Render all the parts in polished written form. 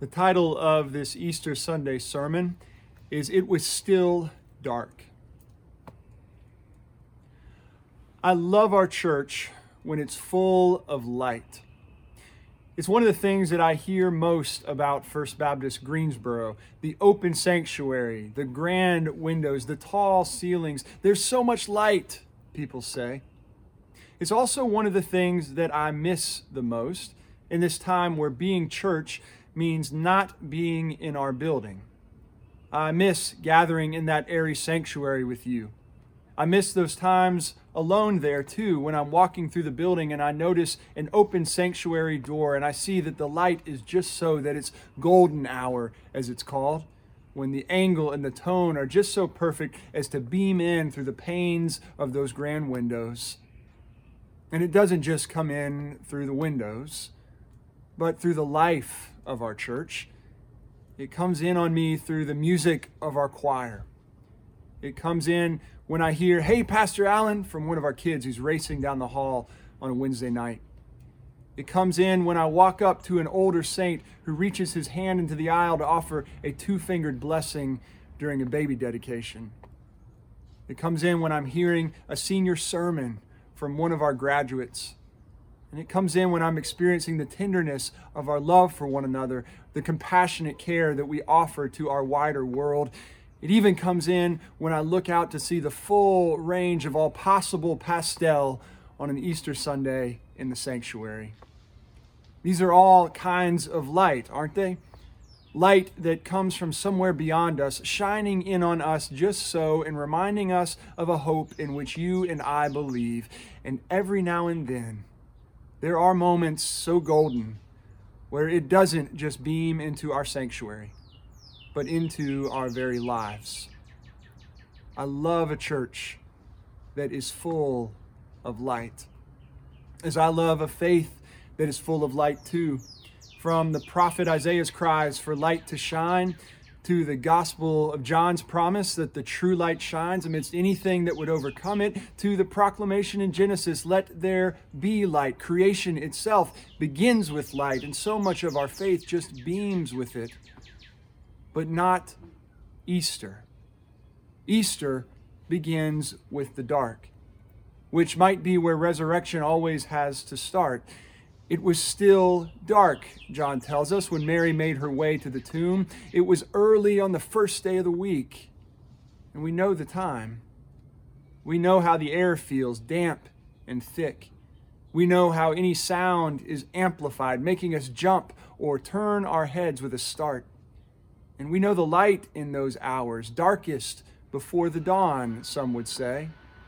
The title of this Easter Sunday sermon is It Was Still Dark. I love our church when it's full of light. It's one of the things that I hear most about First Baptist Greensboro, the open sanctuary, the grand windows, the tall ceilings. There's so much light, people say. It's also one of the things that I miss the most in this time where being church means not being in our building. I miss gathering in that airy sanctuary with you. I miss those times alone there too, when I'm walking through the building and I notice an open sanctuary door and I see that the light is just so that it's golden hour, as it's called, when the angle and the tone are just so perfect as to beam in through the panes of those grand windows. And it doesn't just come in through the windows, but through the life of our church. It comes in on me through the music of our choir. It comes in when I hear, "Hey, Pastor Allen," from one of our kids who's racing down the hall on a Wednesday night. It comes in when I walk up to an older saint who reaches his hand into the aisle to offer a two-fingered blessing during a baby dedication. It comes in when I'm hearing a senior sermon from one of our graduates. And it comes in when I'm experiencing the tenderness of our love for one another, the compassionate care that we offer to our wider world. It even comes in when I look out to see the full range of all possible pastel on an Easter Sunday in the sanctuary. These are all kinds of light, aren't they? Light that comes from somewhere beyond us, shining in on us just so and reminding us of a hope in which you and I believe. And every now and then, there are moments so golden where it doesn't just beam into our sanctuary, but into our very lives. I love a church that is full of light, as I love a faith that is full of light too. From the prophet Isaiah's cries for light to shine, to the Gospel of John's promise that the true light shines amidst anything that would overcome it, to the proclamation in Genesis, "Let there be light." Creation itself begins with light, and so much of our faith just beams with it. But not Easter. Easter begins with the dark, which might be where resurrection always has to start. It was still dark, John tells us, when Mary made her way to the tomb. It was early on the first day of the week. And we know the time. We know how the air feels, damp and thick. We know how any sound is amplified, making us jump or turn our heads with a start. And we know the light in those hours, darkest before the dawn, some would say.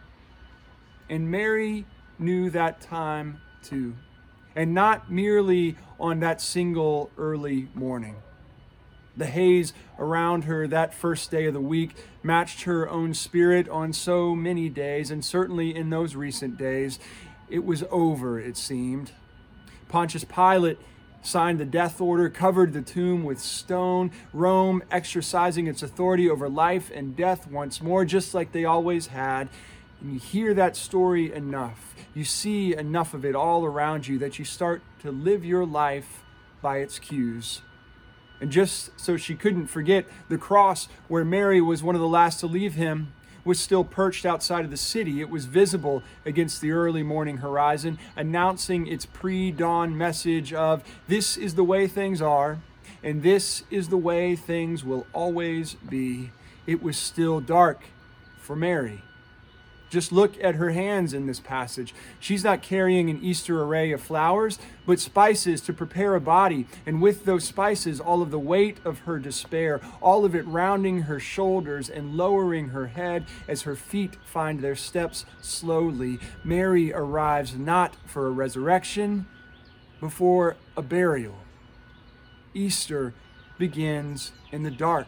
And Mary knew that time too. And not merely on that single early morning. The haze around her that first day of the week matched her own spirit on so many days, and certainly in those recent days. It was over, it seemed. Pontius Pilate signed the death order, covered the tomb with stone, Rome exercising its authority over life and death once more, just like they always had. And you hear that story enough, you see enough of it all around you that you start to live your life by its cues. And just so she couldn't forget, the cross where Mary was one of the last to leave him was still perched outside of the city. It was visible against the early morning horizon, announcing its pre-dawn message of, "This is the way things are, and this is the way things will always be." It was still dark for Mary. Just look at her hands in this passage. She's not carrying an Easter array of flowers, but spices to prepare a body. And with those spices, all of the weight of her despair, all of it rounding her shoulders and lowering her head as her feet find their steps slowly. Mary arrives not for a resurrection, but for a burial. Easter begins in the dark.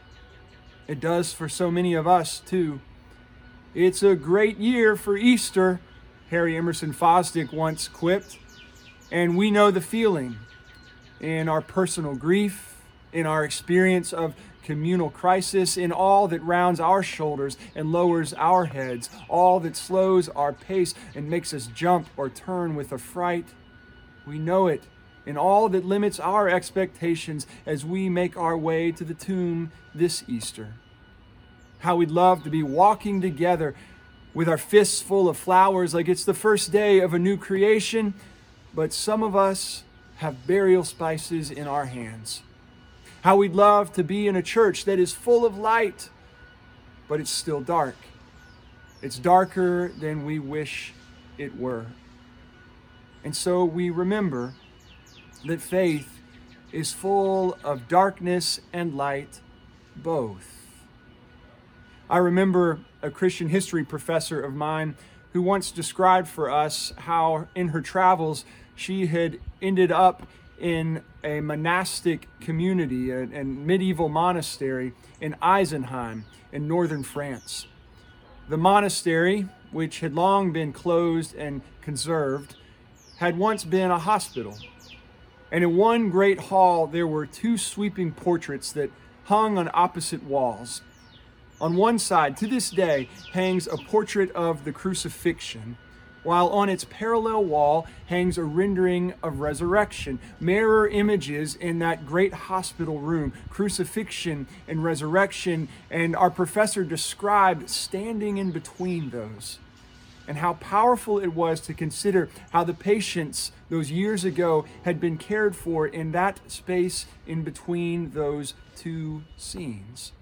It does for so many of us too. "It's a great year for Easter," Harry Emerson Fosdick once quipped. And we know the feeling in our personal grief, in our experience of communal crisis, in all that rounds our shoulders and lowers our heads, all that slows our pace and makes us jump or turn with affright. We know it in all that limits our expectations as we make our way to the tomb this Easter. How we'd love to be walking together with our fists full of flowers like it's the first day of a new creation, but some of us have burial spices in our hands. How we'd love to be in a church that is full of light, but it's still dark. It's darker than we wish it were. And so we remember that faith is full of darkness and light, both. I remember a Christian history professor of mine who once described for us how in her travels she had ended up in a monastic community, a medieval monastery in Eisenheim in northern France. The monastery, which had long been closed and conserved, had once been a hospital. And in one great hall, there were two sweeping portraits that hung on opposite walls. On one side, to this day, hangs a portrait of the crucifixion, while on its parallel wall hangs a rendering of resurrection, mirror images in that great hospital room, crucifixion and resurrection, and our professor described standing in between those, and how powerful it was to consider how the patients those years ago had been cared for in that space in between those two scenes.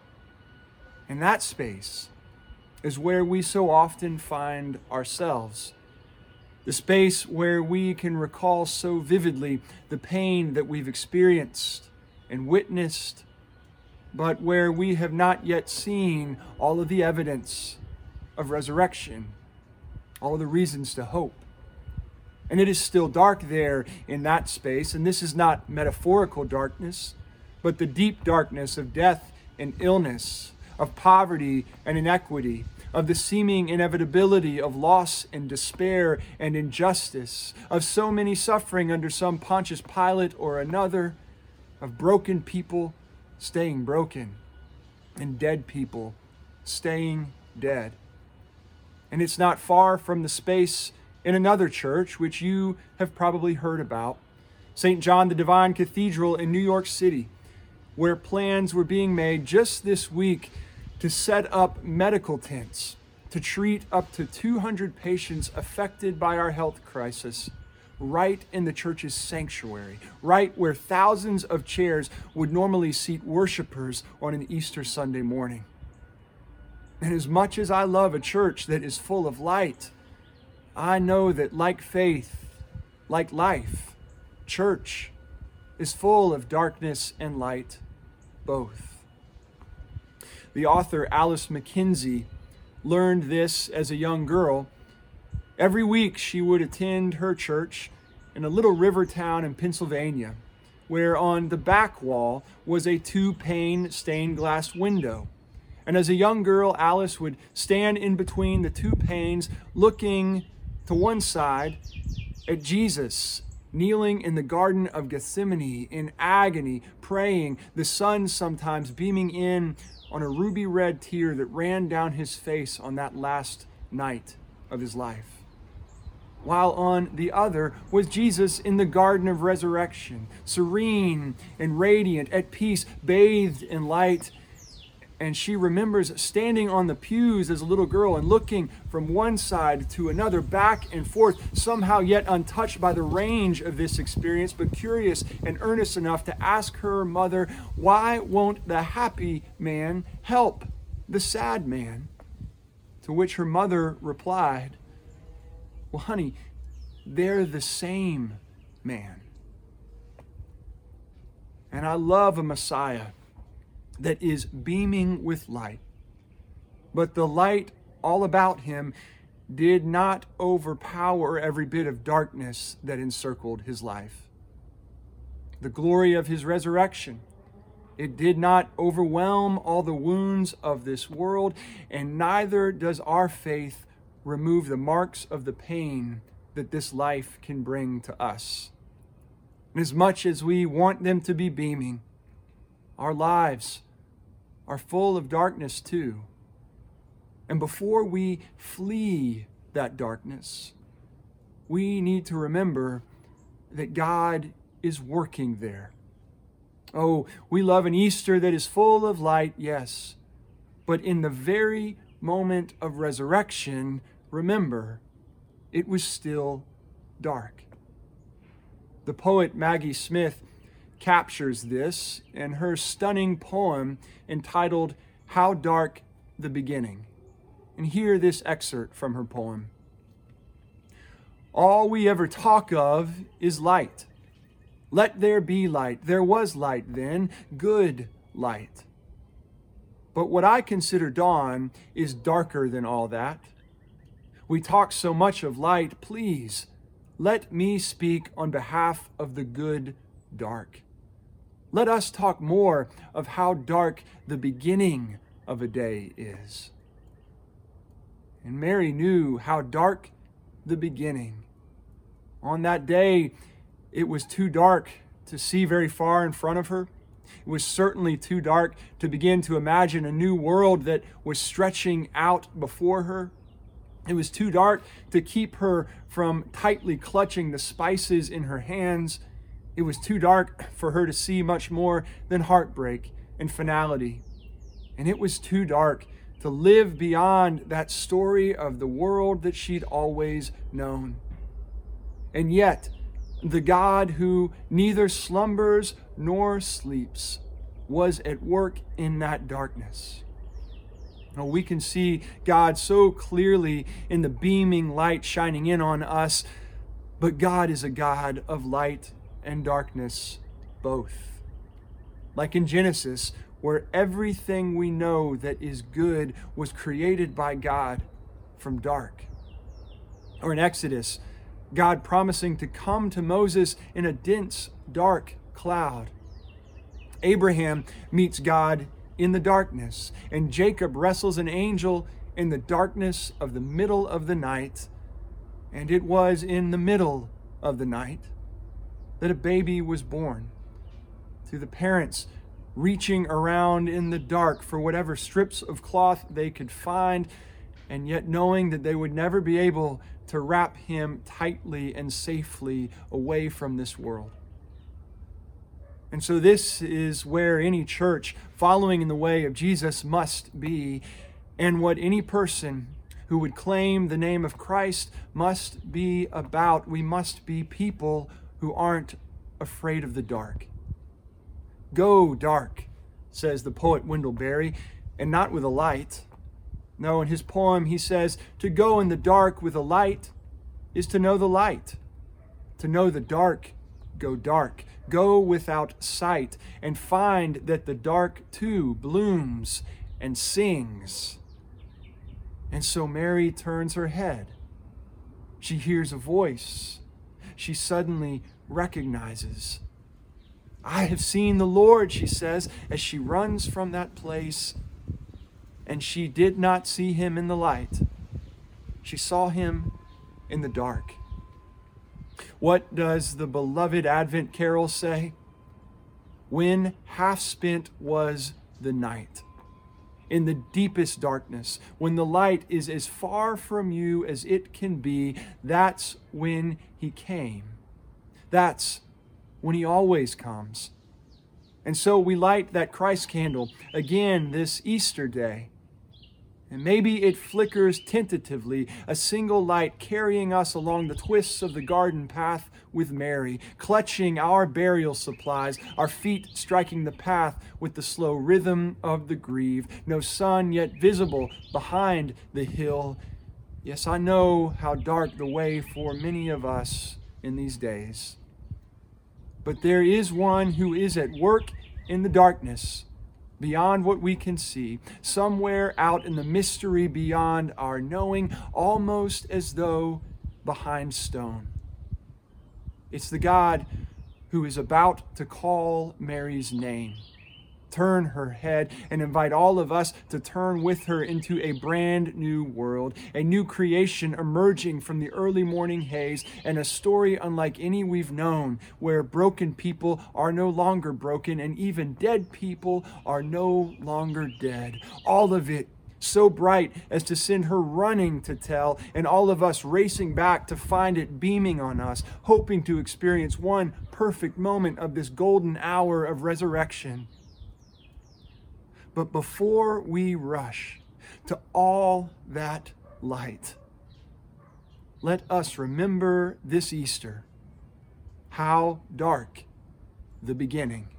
And that space is where we so often find ourselves. The space where we can recall so vividly the pain that we've experienced and witnessed, but where we have not yet seen all of the evidence of resurrection, all of the reasons to hope. And it is still dark there in that space, and this is not metaphorical darkness, but the deep darkness of death and illness, of poverty and inequity, of the seeming inevitability of loss and despair and injustice, of so many suffering under some Pontius Pilate or another, of broken people staying broken, and dead people staying dead. And it's not far from the space in another church, which you have probably heard about, St. John the Divine Cathedral in New York City, where plans were being made just this week to set up medical tents to treat up to 200 patients affected by our health crisis right in the church's sanctuary, right where thousands of chairs would normally seat worshipers on an Easter Sunday morning. And as much as I love a church that is full of light, I know that like faith, like life, church is full of darkness and light, both. The author Alice McKenzie learned this as a young girl. Every week she would attend her church in a little river town in Pennsylvania, where on the back wall was a 2-pane stained glass window. And as a young girl, Alice would stand in between the 2 panes, looking to one side at Jesus, kneeling in the Garden of Gethsemane in agony, praying, the sun sometimes beaming in on a ruby red tear that ran down his face on that last night of his life. While on the other was Jesus in the Garden of Resurrection, serene and radiant, at peace, bathed in light. And she remembers standing on the pews as a little girl and looking from one side to another, back and forth, somehow yet untouched by the range of this experience, but curious and earnest enough to ask her mother, why won't the happy man help the sad man? To which her mother replied, well, honey, they're the same man. And I love a Messiah that is beaming with light. But the light all about him did not overpower every bit of darkness that encircled his life. The glory of his resurrection, it did not overwhelm all the wounds of this world, and neither does our faith remove the marks of the pain that this life can bring to us. And as much as we want them to be beaming, our lives are full of darkness too. And before we flee that darkness, we need to remember that God is working there. Oh, we love an Easter that is full of light, yes, but in the very moment of resurrection, remember, it was still dark. The poet Maggie Smith captures this in her stunning poem entitled How Dark the Beginning. And hear this excerpt from her poem. All we ever talk of is light. Let there be light. There was light then, good light. But what I consider dawn is darker than all that. We talk so much of light, please, let me speak on behalf of the good dark. Let us talk more of how dark the beginning of a day is. And Mary knew how dark the beginning. On that day, it was too dark to see very far in front of her. It was certainly too dark to begin to imagine a new world that was stretching out before her. It was too dark to keep her from tightly clutching the spices in her hands. It was too dark for her to see much more than heartbreak and finality. And it was too dark to live beyond that story of the world that she'd always known. And yet, the God who neither slumbers nor sleeps was at work in that darkness. Now, we can see God so clearly in the beaming light shining in on us, but God is a God of light and darkness both. Like in Genesis, where everything we know that is good was created by God from dark. Or in Exodus, God promising to come to Moses in a dense, dark cloud. Abraham meets God in the darkness, and Jacob wrestles an angel in the darkness of the middle of the night. And it was in the middle of the night that a baby was born, to the parents reaching around in the dark for whatever strips of cloth they could find, and yet knowing that they would never be able to wrap him tightly and safely away from this world. And so this is where any church following in the way of Jesus must be, and what any person who would claim the name of Christ must be about. We must be people who aren't afraid of the dark. Go dark, says the poet Wendell Berry, and not with a light. No, in his poem he says, to go in the dark with a light is to know the light. To know the dark, go dark. Go without sight and find that the dark too blooms and sings. And so Mary turns her head. She hears a voice. She suddenly recognizes. I have seen the Lord, she says, as she runs from that place. And she did not see him in the light. She saw him in the dark. What does the beloved Advent carol say? When half spent was the night, in the deepest darkness, when the light is as far from you as it can be, that's when he came. That's when he always comes. And so we light that Christ candle again this Easter day. And maybe it flickers tentatively, a single light carrying us along the twists of the garden path with Mary, clutching our burial supplies, our feet striking the path with the slow rhythm of the grieve. No sun yet visible behind the hill. Yes, I know how dark the way for many of us in these days. But there is one who is at work in the darkness, beyond what we can see, somewhere out in the mystery beyond our knowing, almost as though behind stone. It's the God who is about to call Mary's name, turn her head, and invite all of us to turn with her into a brand new world, a new creation emerging from the early morning haze, and a story unlike any we've known, where broken people are no longer broken, and even dead people are no longer dead. All of it so bright as to send her running to tell, and all of us racing back to find it beaming on us, hoping to experience one perfect moment of this golden hour of resurrection. But before we rush to all that light, let us remember this Easter how dark the beginning